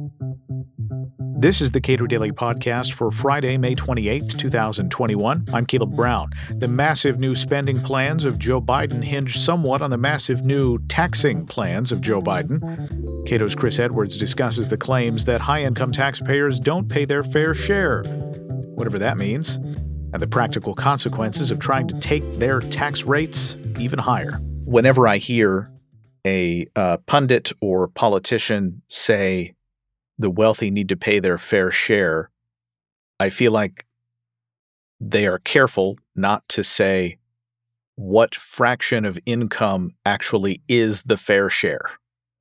This is the Cato Daily Podcast for Friday, May 28th, 2021. I'm Caleb Brown. The massive new spending plans of Joe Biden hinge somewhat on the massive new taxing plans of Joe Biden. Cato's Chris Edwards discusses the claims that high-income taxpayers don't pay their fair share, whatever that means, and the practical consequences of trying to take their tax rates even higher. Whenever I hear a pundit or politician say the wealthy need to pay their fair share, I feel like they are careful not to say what fraction of income actually is the fair share.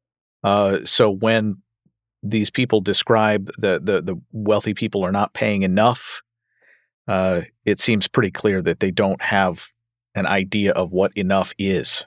So when these people describe the wealthy people are not paying enough, it seems pretty clear that they don't have an idea of what enough is.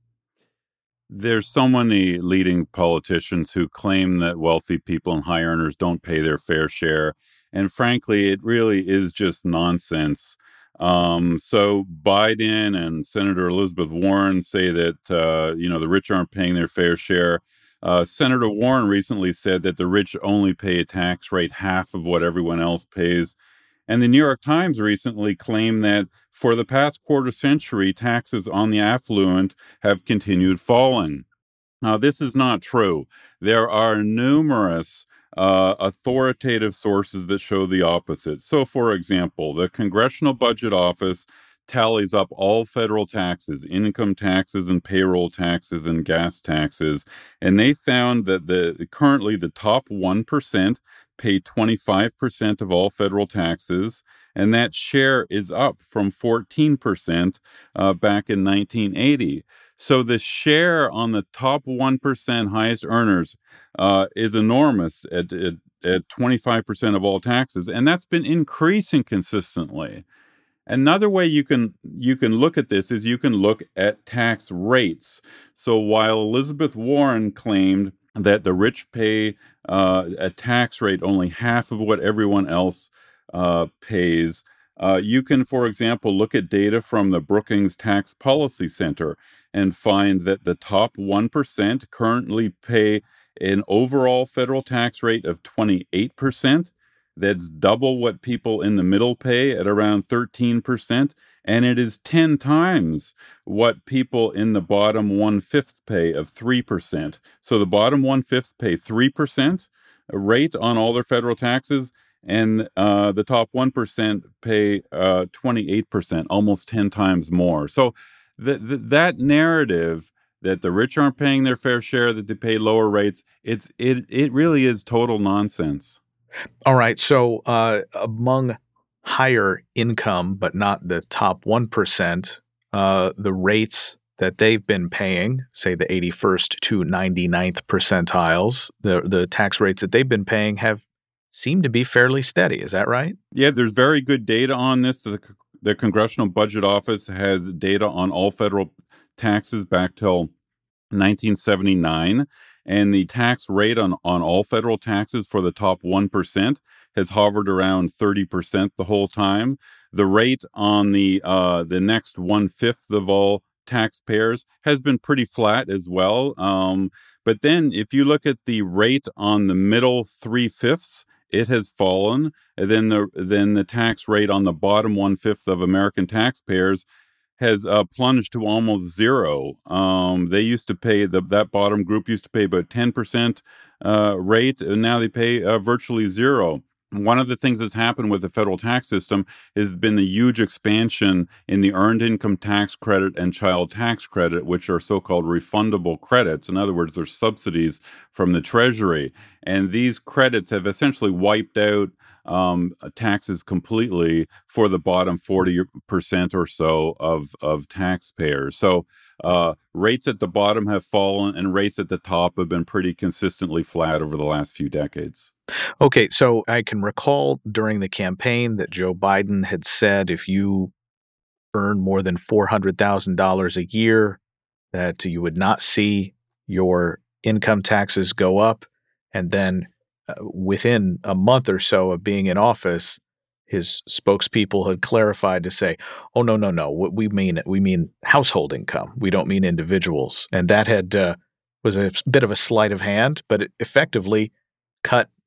There's so many leading politicians who claim that wealthy people and high earners don't pay their fair share. And frankly, it really is just nonsense. So Biden and Senator Elizabeth Warren say that, the rich aren't paying their fair share. Senator Warren recently said that the rich only pay a tax rate half of what everyone else pays. And the New York Times recently claimed that for the past quarter century, taxes on the affluent have continued falling. Now, this is not true. There are numerous authoritative sources that show the opposite. So, for example, the Congressional Budget Office tallies up all federal taxes, income taxes and payroll taxes and gas taxes, and they found that currently the top 1% pay 25% of all federal taxes, and that share is up from 14% back in 1980. So the share on the top 1% highest earners is enormous at 25% of all taxes, and that's been increasing consistently. Another way you can look at this is you can look at tax rates. So while Elizabeth Warren claimed that the rich pay a tax rate only half of what everyone else pays, you can, for example, look at data from the Brookings Tax Policy Center and find that the top 1% currently pay an overall federal tax rate of 28%. That's double what people in the middle pay at around 13%. And it is 10 times what people in the bottom 1/5 pay of 3%. So the bottom 1/5 pay 3% rate on all their federal taxes, and the top 1% pay 28%, almost 10 times more. So that narrative that the rich aren't paying their fair share, that they pay lower rates, it really is total nonsense. All right. So among higher income, but not the top 1%, the rates that they've been paying, say the 81st to 99th percentiles, the tax rates that they've been paying have seemed to be fairly steady. Is that right? Yeah, there's very good data on this. The Congressional Budget Office has data on all federal taxes back till 1979. And the tax rate on all federal taxes for the top 1% has hovered around 30% the whole time. The rate on the next 1/5 of all taxpayers has been pretty flat as well. But then if you look at the rate on the middle 3/5, it has fallen. And then the tax rate on the bottom 1/5 of American taxpayers has plunged to almost zero. They used to pay that bottom group used to pay about 10% rate, and now they pay virtually zero. One of the things that's happened with the federal tax system has been the huge expansion in the earned income tax credit and child tax credit, which are so-called refundable credits. In other words, they're subsidies from the Treasury. And these credits have essentially wiped out taxes completely for the bottom 40% or so of taxpayers. So rates at the bottom have fallen and rates at the top have been pretty consistently flat over the last few decades. Okay, so I can recall during the campaign that Joe Biden had said if you earn more than $400,000 a year, that you would not see your income taxes go up. And then within a month or so of being in office, his spokespeople had clarified to say, "Oh, no, no, no. What we mean household income. We don't mean individuals." And that had was a bit of a sleight of hand, but it effectively cut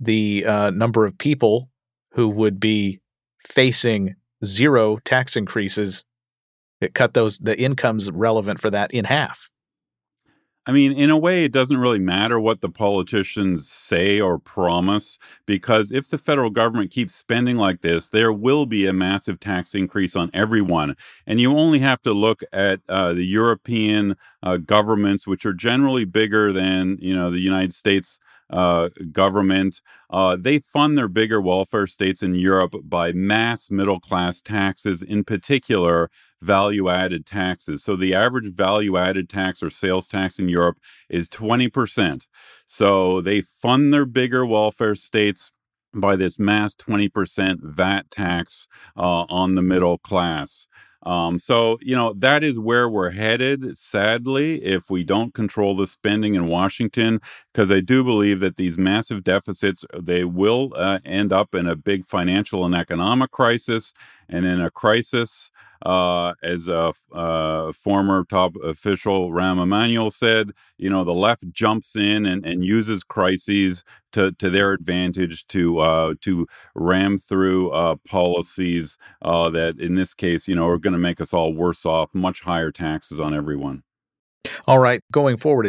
the number of people who would be facing zero tax increases. It cut the incomes relevant for that in half. I mean, in a way, it doesn't really matter what the politicians say or promise, because if the federal government keeps spending like this, there will be a massive tax increase on everyone. And you only have to look at the European governments, which are generally bigger than the United States government. They fund their bigger welfare states in Europe by mass middle class taxes, in particular value added taxes. So the average value added tax or sales tax in Europe is 20%. So they fund their bigger welfare states by this mass 20% VAT tax on the middle class. That is where we're headed, sadly, if we don't control the spending in Washington, because I do believe that these massive deficits, they will end up in a big financial and economic crisis. And in a crisis, as a former top official, Rahm Emanuel, said, the left jumps in and uses crises to their advantage to ram through policies that, in this case, are going to make us all worse off, much higher taxes on everyone. All right, going forward,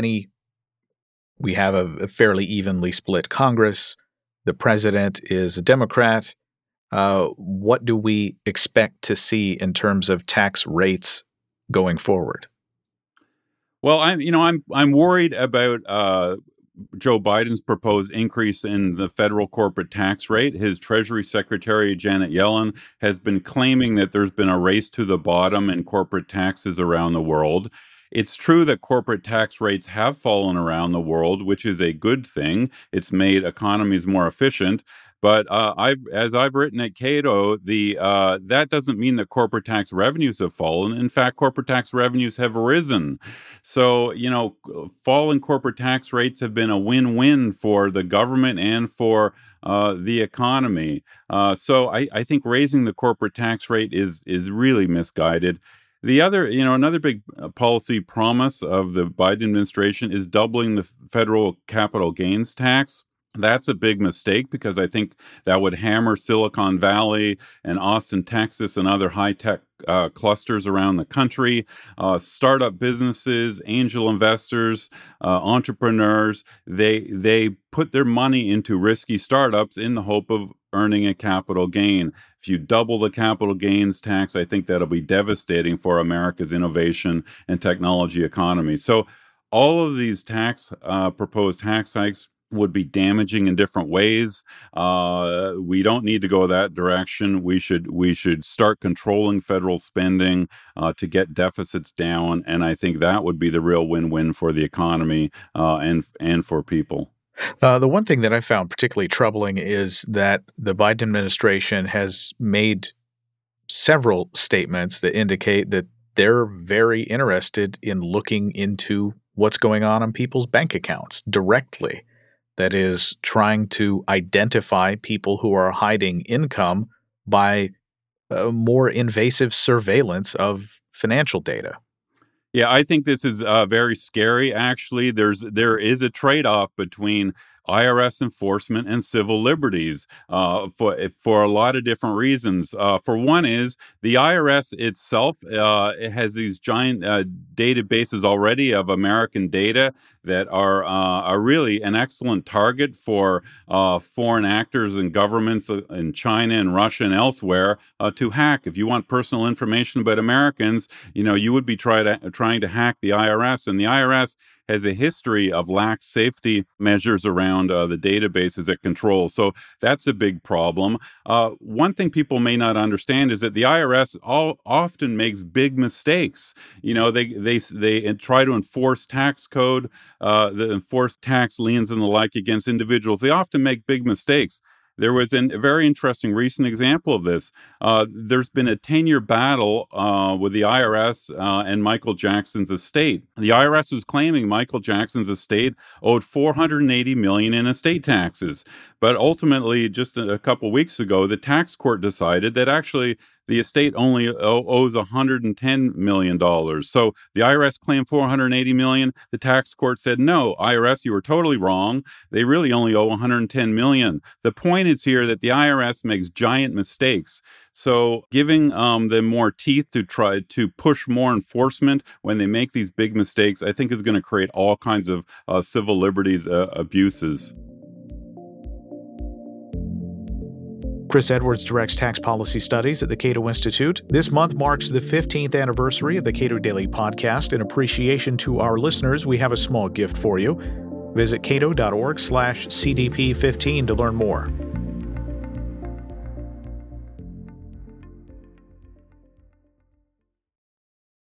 we have a fairly evenly split Congress. The president is a Democrat. What do we expect to see in terms of tax rates going forward? Well, I'm worried about Joe Biden's proposed increase in the federal corporate tax rate. His Treasury Secretary, Janet Yellen, has been claiming that there's been a race to the bottom in corporate taxes around the world. It's true that corporate tax rates have fallen around the world, which is a good thing. It's made economies more efficient. But as I've written at Cato, that doesn't mean that corporate tax revenues have fallen. In fact, corporate tax revenues have risen. So, falling corporate tax rates have been a win-win for the government and for the economy. So I think raising the corporate tax rate is really misguided. Another big policy promise of the Biden administration is doubling the federal capital gains tax. That's a big mistake because I think that would hammer Silicon Valley and Austin, Texas, and other high tech clusters around the country. Startup businesses, angel investors, entrepreneurs, they put their money into risky startups in the hope of earning a capital gain. If you double the capital gains tax, I think that'll be devastating for America's innovation and technology economy. So all of these proposed tax hikes would be damaging in different ways. We don't need to go that direction. We should start controlling federal spending to get deficits down, and I think that would be the real win-win for the economy and for people. The one thing that I found particularly troubling is that the Biden administration has made several statements that indicate that they're very interested in looking into what's going on people's bank accounts directly. That is, trying to identify people who are hiding income by more invasive surveillance of financial data. Yeah, I think this is very scary. Actually, there is a trade-off between IRS enforcement and civil liberties for a lot of different reasons. For one, is the IRS itself it has these giant databases already of American data that are really an excellent target for foreign actors and governments in China and Russia and elsewhere to hack. If you want personal information about Americans, you would be trying to hack the IRS, and the IRS has a history of lax safety measures around the databases it controls. So that's a big problem. One thing people may not understand is that the IRS often makes big mistakes. They try to enforce tax code, enforce tax liens and the like against individuals. They often make big mistakes. There was a very interesting recent example of this. There's been a 10-year battle with the IRS and Michael Jackson's estate. The IRS was claiming Michael Jackson's estate owed $480 million in estate taxes. But ultimately, just a couple weeks ago, the tax court decided that actually the estate only owes $110 million. So the IRS claimed $480 million. The tax court said, no, IRS, you were totally wrong. They really only owe $110 million. The point is here that the IRS makes giant mistakes. So giving them more teeth to try to push more enforcement when they make these big mistakes, I think is going to create all kinds of civil liberties abuses. Chris Edwards directs tax policy studies at the Cato Institute. This month marks the 15th anniversary of the Cato Daily Podcast. In appreciation to our listeners, we have a small gift for you. Visit cato.org/CDP15 to learn more.